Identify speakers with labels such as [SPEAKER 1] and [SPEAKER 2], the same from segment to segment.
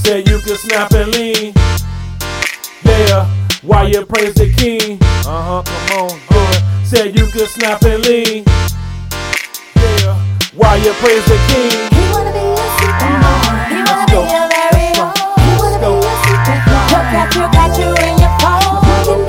[SPEAKER 1] Said you can snap and lean. Yeah, while you praise the King. Come on. Said you can snap and lean. Yeah, while you praise the King.
[SPEAKER 2] He wanna be a supermodel. He wanna be a very own. He wanna be a supermodel. He'll catch you in your phone.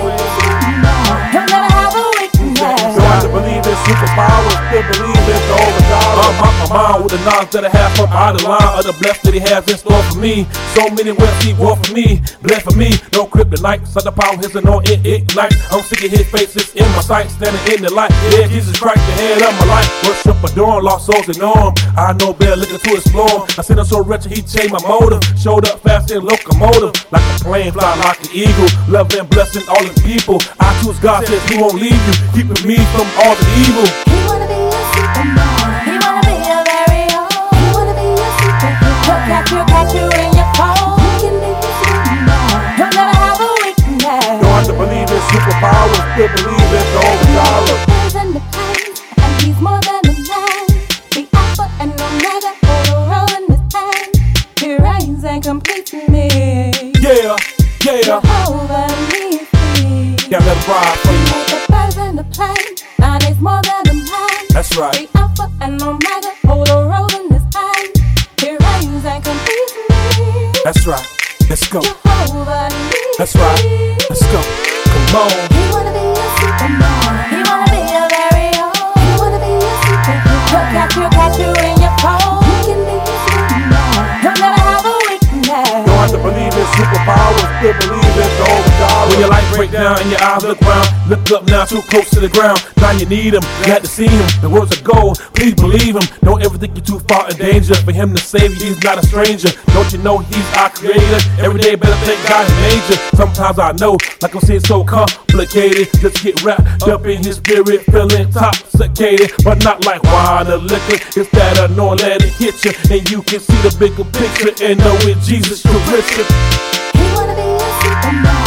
[SPEAKER 2] He'll never have a weakness.
[SPEAKER 1] So I to believe in superpowers, still believe in the overdollar. My mind with the knowledge that I have from out of the line of the blessed that he has in store for me. So many ways he war for me, blessed for me. No kryptonite, such a power his and no ignite. I'm sick of his faces in my sight, standing in the light. Yeah, Jesus Christ, the head of my life. Worship, adore, lost souls and know him. I know better, looking to explore him. I seen him so wretched, he changed my motive. Showed up fast in locomotive, like a plane, fly like an eagle. Love and blessing all the people. I choose God, says he won't leave you, keeping me from all the evil.
[SPEAKER 2] He wanna be a supermodel. He wanna be a very own. He wanna be a supermodel. He'll catch you in your phone. He can be a supermodel. He'll never have a weakness.
[SPEAKER 1] Don't have to believe in superpowers, still believe in the overdollar.
[SPEAKER 2] He's in the plains, and he's more than a man. The Alpha and Omega, all the roll in his hand. He reigns and completes me.
[SPEAKER 1] Yeah.
[SPEAKER 2] Jehovah Nissi.
[SPEAKER 1] Yeah, let it ride for
[SPEAKER 2] He
[SPEAKER 1] you.
[SPEAKER 2] made the birds and the planes, and he's more than a man.
[SPEAKER 1] That's right.
[SPEAKER 2] The Alpha and Omega, hold the roll in his hand. He reigns and completes me.
[SPEAKER 1] That's right. Let's go.
[SPEAKER 2] Jehovah Nissi.
[SPEAKER 1] That's right. Let's go. Come on.
[SPEAKER 2] He wanna be a supermodel. He wanna be a very own. He wanna be a supermodel. He'll catch you in your phone. He can be a supermodel. He'll never have a weakness.
[SPEAKER 1] Don't have to believe in superpowers, still believe in the overdollar. When your life break down and your eyes look round, look up now, too close to the ground. Now you need him, you had to see him. The words of gold, please believe him. Don't ever think you're too far in danger. For him to save you, he's not a stranger. Don't you know he's our creator? Every day better thank God he made you. Sometimes I know, like I'm saying, so complicated. Just get wrapped up in his spirit, feeling intoxicated. But not like wine or liquor. It's that anointing, let it hit you. And you can see the bigger picture and know in Jesus you're richer.
[SPEAKER 2] He wanna be a supermodel.